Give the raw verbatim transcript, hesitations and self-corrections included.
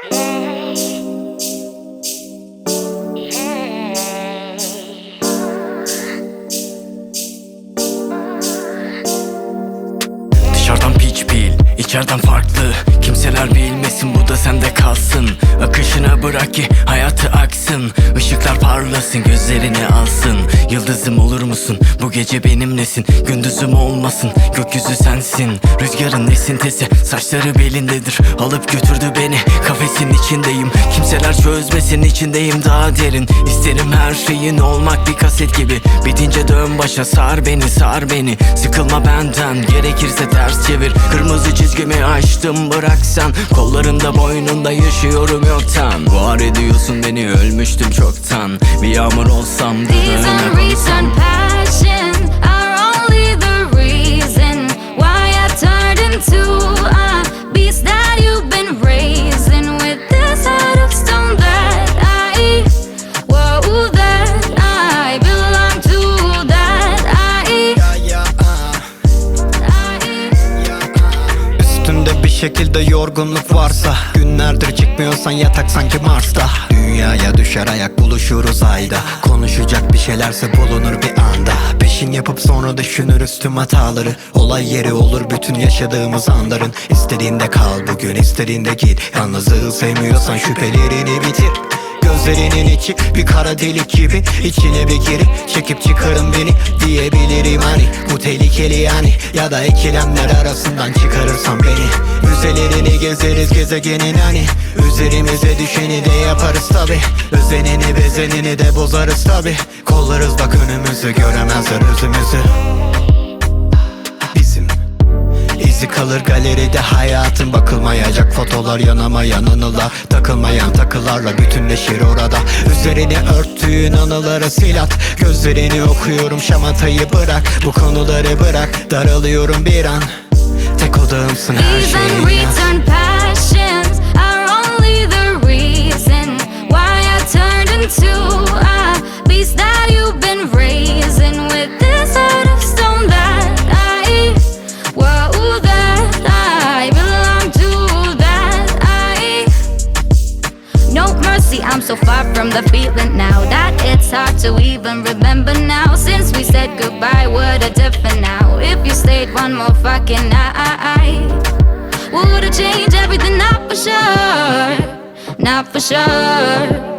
Dışarıdan piç pil, içeriden farklı. Kimseler bilmesin, bu da sende kalsın. Akışına bırak ki hayatı aksın. Işıklar parlasın, gözlerini alsın. Yıldızım olur musun? Bu gece benimlesin. Gündüzüm olmasın, gökyüzü sensin. Rüzgarın esintisi, saçları belindedir. Alıp götürdü beni, kafesin içindeyim. Kimseler çözmesin, içindeyim daha derin. İsterim her şeyin olmak bir kaset gibi. Bitince dön başa, sar beni, sar beni. Sıkılma benden, gerekirse ters çevir. Kırmızı çizgimi aştım, bıraksan. Kollarında boynunda yaşıyorum yoktan. Var ediyorsun beni, ölmüştüm çoktan. Bir yağmur olsam, dudağına konsam. Passion are only the reason why I turned into a beast that you've been raising with this heart of stone that I, whoa, that I belong to, that I, I, Üstünde bir şekilde yorgunluk varsa, günlerdir çıkmıyorsan yatak sanki Mars'ta. Dünyaya düşer ayak, buluşuruz ayda. Konuşacak bir şeylerse bulunur bir anda. Peşin yapıp sonra düşünürüz tüm hataları. Olay yeri olur bütün yaşadığımız anların. İstediğinde kal bugün, istediğinde git. Yalnızlığı sevmiyorsan şüphelerini bitir. Gözlerinin içi bir kara delik gibi. İçine bir girip çekip çıkarın beni diyebilirim hani. Bu tehlikeli yani, ya da ikilemler arasından çıkarırsan beni. Müzelerini gezeriz gezegenin hani. Üzerimize düşeni de yaparız tabi. Özenini bezenini de bozarız tabi. Kollarız bak önümüzü, göremezler özümüzü. Bizim İzi kalır galeride hayatın, bakılmayacak fotolar, yanamayan anılar. Takılmayan takılarla bütünleşir orada. Üzerini örttüğün anıları sil at. Gözlerini okuyorum, şamatayı bırak. Bu konuları bırak, daralıyorum bir an. Tek odağımsın her these şeyin. unreturned passions are only the reason why I turned into a beast that you've been raising with this heart of stone that I, whoa, that I belong to, that I. No mercy, I'm so far from the feeling now that it's hard to even remember now. Since we said goodbye, what a difference now. If you stayed one more fucking night, would've changed everything, not for sure, not for sure.